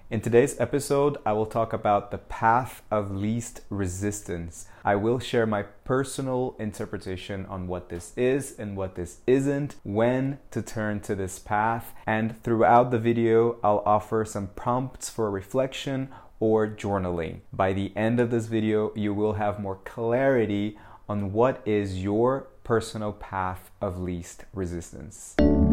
In today's episode, I will talk about the path of least resistance. I will share my personal interpretation on what this is and what this isn't, when to turn to this path, and throughout the video, I'll offer some prompts for reflection or journaling. By the end of this video, you will have more clarity on what is your personal path of least resistance.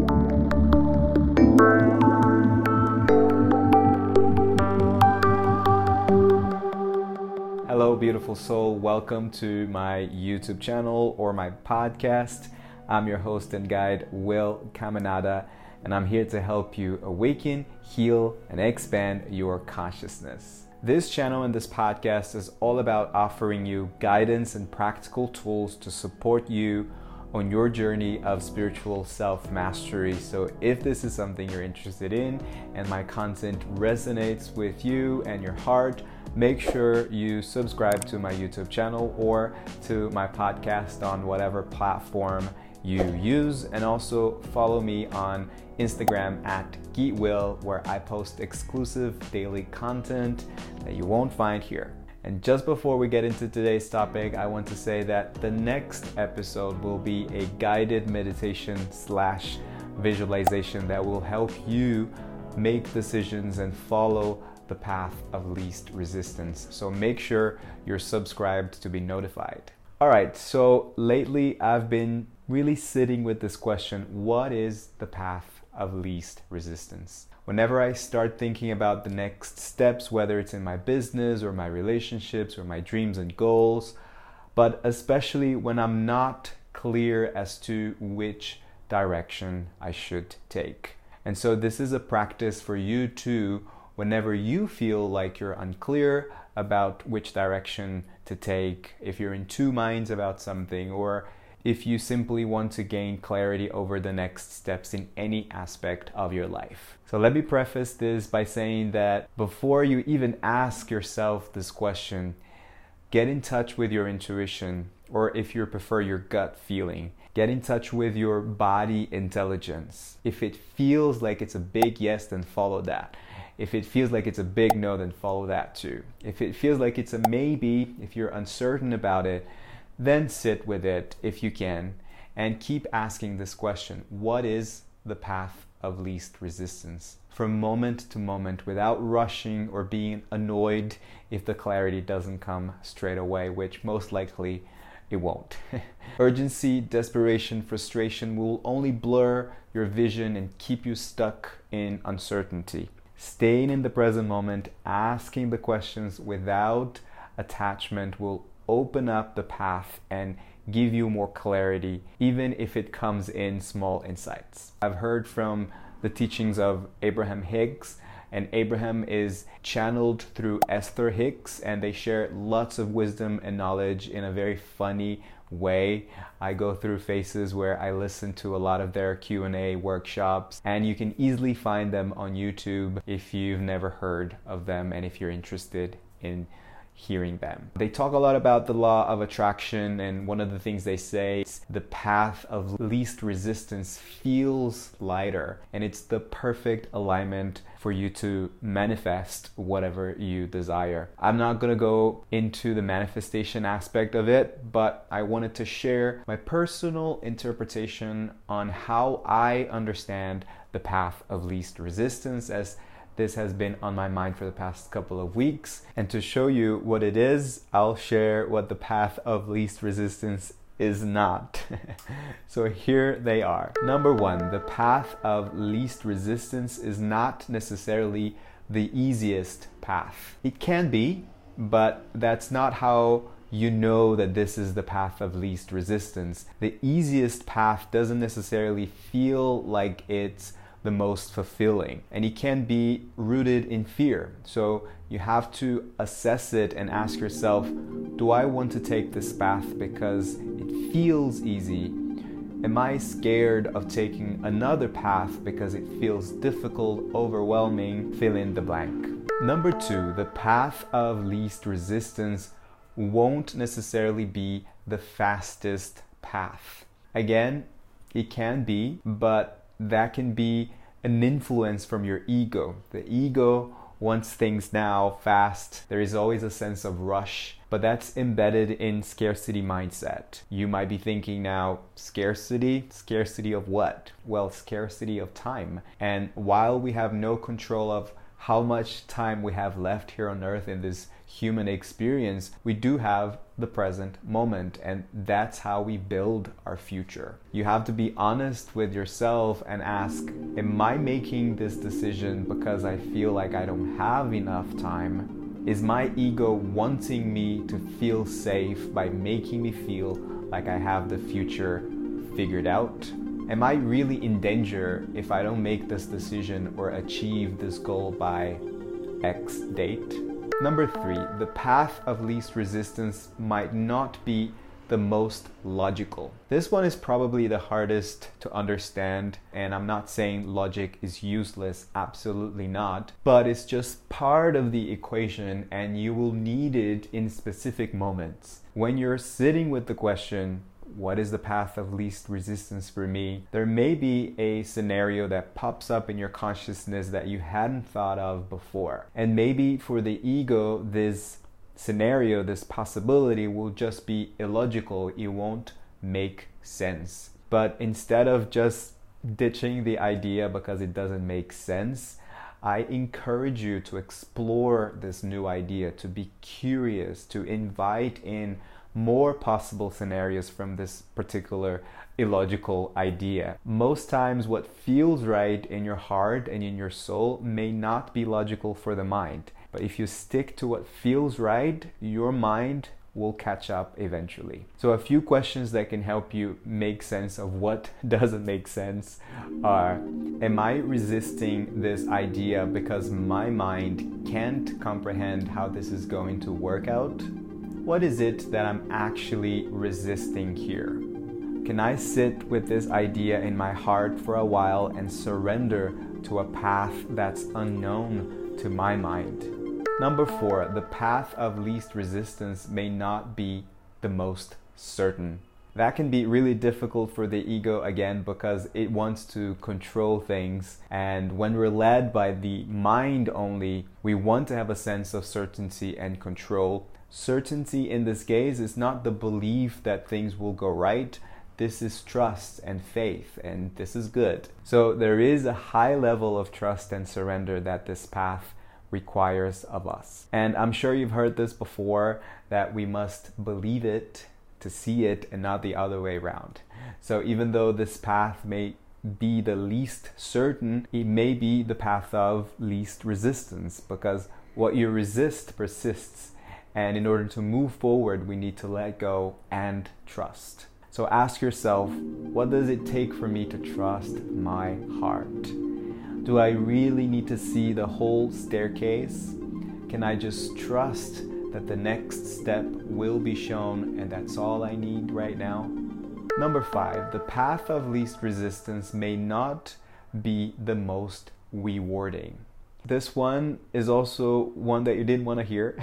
Hello, beautiful soul. Welcome to my YouTube channel or my podcast. I'm your host and guide, Will Caminada, and I'm here to help you awaken, heal, and expand your consciousness. This channel and this podcast is all about offering you guidance and practical tools to support you on your journey of spiritual self-mastery. So if this is something you're interested in and my content resonates with you and your heart, make sure you subscribe to my YouTube channel or to my podcast on whatever platform you use, and also follow me on Instagram at GeetWill, where I post exclusive daily content that you won't find here. And just before we get into today's topic, I want to say that the next episode will be a guided meditation / visualization that will help you make decisions and follow the path of least resistance. So make sure you're subscribed to be notified. All right, so lately I've been really sitting with this question: what is the path of least resistance? Whenever I start thinking about the next steps, whether it's in my business or my relationships or my dreams and goals, but especially when I'm not clear as to which direction I should take. And so this is a practice for you too. Whenever you feel like you're unclear about which direction to take, if you're in two minds about something, or if you simply want to gain clarity over the next steps in any aspect of your life. So let me preface this by saying that before you even ask yourself this question, get in touch with your intuition, or if you prefer, your gut feeling. Get in touch with your body intelligence. If it feels like it's a big yes, then follow that. If it feels like it's a big no, then follow that too. If it feels like it's a maybe, if you're uncertain about it, then sit with it if you can, and keep asking this question: what is the path of least resistance? From moment to moment, without rushing or being annoyed if the clarity doesn't come straight away, which most likely it won't. Urgency, desperation, frustration will only blur your vision and keep you stuck in uncertainty. Staying in the present moment, asking the questions without attachment will open up the path and give you more clarity, even if it comes in small insights. I've heard from the teachings of Abraham Hicks, and Abraham is channeled through Esther Hicks, and they share lots of wisdom and knowledge in a very funny way. I go through phases where I listen to a lot of their Q&A workshops, and you can easily find them on YouTube if you've never heard of them and if you're interested in hearing them. They talk a lot about the law of attraction, and one of the things they say is the path of least resistance feels lighter, and it's the perfect alignment for you to manifest whatever you desire. I'm not going to go into the manifestation aspect of it, but I wanted to share my personal interpretation on how I understand the path of least resistance, as this has been on my mind for the past couple of weeks. And to show you what it is, I'll share what the path of least resistance is not. So here they are. Number one, the path of least resistance is not necessarily the easiest path. It can be, but that's not how you know that this is the path of least resistance. The easiest path doesn't necessarily feel like it's the most fulfilling, and it can be rooted in fear. So you have to assess it and ask yourself, do I want to take this path because it feels easy? Am I scared of taking another path because it feels difficult, overwhelming? Fill in the blank. Number two, the path of least resistance won't necessarily be the fastest path. Again, it can be, but that can be an influence from your ego. The ego wants things now, fast. There is always a sense of rush, but that's embedded in scarcity mindset. You might be thinking now, scarcity? Scarcity of what? Well, scarcity of time. And while we have no control of how much time we have left here on earth in this human experience, we do have the present moment, and that's how we build our future. You have to be honest with yourself and ask, am I making this decision because I feel like I don't have enough time? Is my ego wanting me to feel safe by making me feel like I have the future figured out? Am I really in danger if I don't make this decision or achieve this goal by X date? Number 3, the path of least resistance might not be the most logical. This one is probably the hardest to understand, and I'm not saying logic is useless, absolutely not, but it's just part of the equation and you will need it in specific moments. When you're sitting with the question, what is the path of least resistance for me? There may be a scenario that pops up in your consciousness that you hadn't thought of before. And maybe for the ego, this scenario, this possibility will just be illogical. It won't make sense. But instead of just ditching the idea because it doesn't make sense, I encourage you to explore this new idea, to be curious, to invite in more possible scenarios from this particular illogical idea. Most times what feels right in your heart and in your soul may not be logical for the mind. But if you stick to what feels right, your mind will catch up eventually. So a few questions that can help you make sense of what doesn't make sense are, am I resisting this idea because my mind can't comprehend how this is going to work out? What is it that I'm actually resisting here? Can I sit with this idea in my heart for a while and surrender to a path that's unknown to my mind? Number 4, the path of least resistance may not be the most certain. That can be really difficult for the ego again because it wants to control things, and when we're led by the mind only, we want to have a sense of certainty and control. Certainty in this case is not the belief that things will go right. This is trust and faith, and this is good. So there is a high level of trust and surrender that this path requires of us. And I'm sure you've heard this before, that we must believe it to see it and not the other way around. So even though this path may be the least certain, it may be the path of least resistance, because what you resist persists. And in order to move forward, we need to let go and trust. So ask yourself, what does it take for me to trust my heart? Do I really need to see the whole staircase? Can I just trust that the next step will be shown and that's all I need right now? Number 5, the path of least resistance may not be the most rewarding. This one is also one that you didn't want to hear.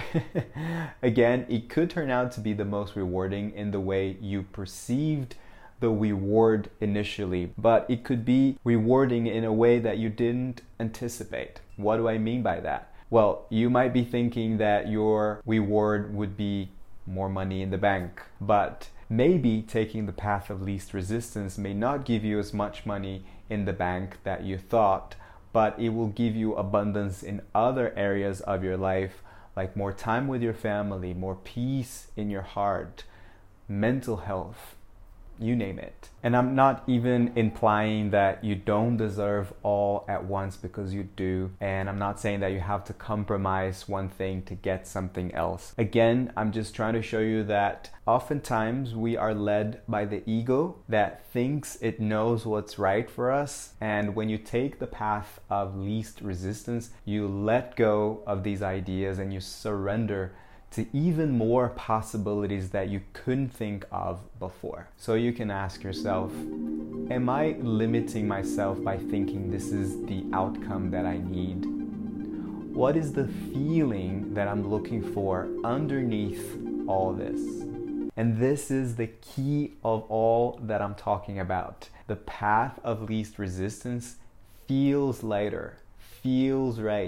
Again, it could turn out to be the most rewarding in the way you perceived the reward initially, but it could be rewarding in a way that you didn't anticipate. What do I mean by that? Well, you might be thinking that your reward would be more money in the bank, but maybe taking the path of least resistance may not give you as much money in the bank that you thought, but it will give you abundance in other areas of your life, like more time with your family, more peace in your heart, mental health, you name it. And I'm not even implying that you don't deserve all at once, because you do. And I'm not saying that you have to compromise one thing to get something else. Again, I'm just trying to show you that oftentimes we are led by the ego that thinks it knows what's right for us. And when you take the path of least resistance, you let go of these ideas and you surrender to even more possibilities that you couldn't think of before. So you can ask yourself, am I limiting myself by thinking this is the outcome that I need? What is the feeling that I'm looking for underneath all this? And this is the key of all that I'm talking about. The path of least resistance feels lighter, feels right,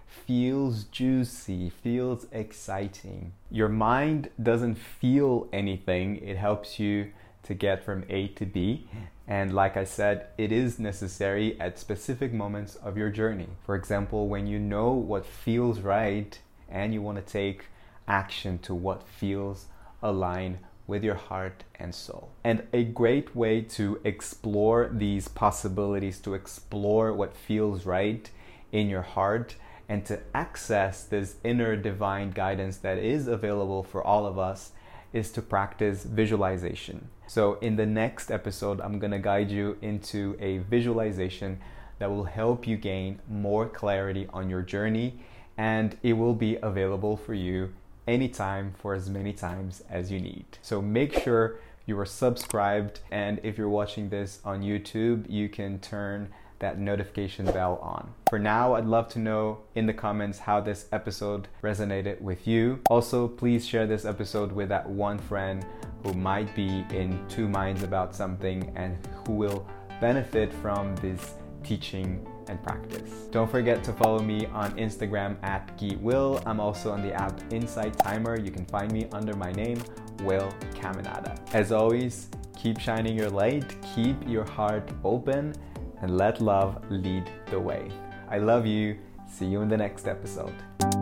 feels juicy, feels exciting. Your mind doesn't feel anything. It helps you to get from A to B. And like I said, it is necessary at specific moments of your journey. For example, when you know what feels right and you want to take action to what feels aligned with your heart and soul. And a great way to explore these possibilities, to explore what feels right in your heart, and to access this inner divine guidance that is available for all of us, is to practice visualization. So in the next episode, I'm going to guide you into a visualization that will help you gain more clarity on your journey, and it will be available for you anytime for as many times as you need. So make sure you are subscribed, and if you're watching this on YouTube, you can turn that notification bell on. For now, I'd love to know in the comments how this episode resonated with you. Also, please share this episode with that one friend who might be in two minds about something and who will benefit from this teaching and practice. Don't forget to follow me on Instagram at GuiWill. I'm also on the app Insight Timer. You can find me under my name, Will Caminada. As always, keep shining your light, keep your heart open, and let love lead the way. I love you. See you in the next episode.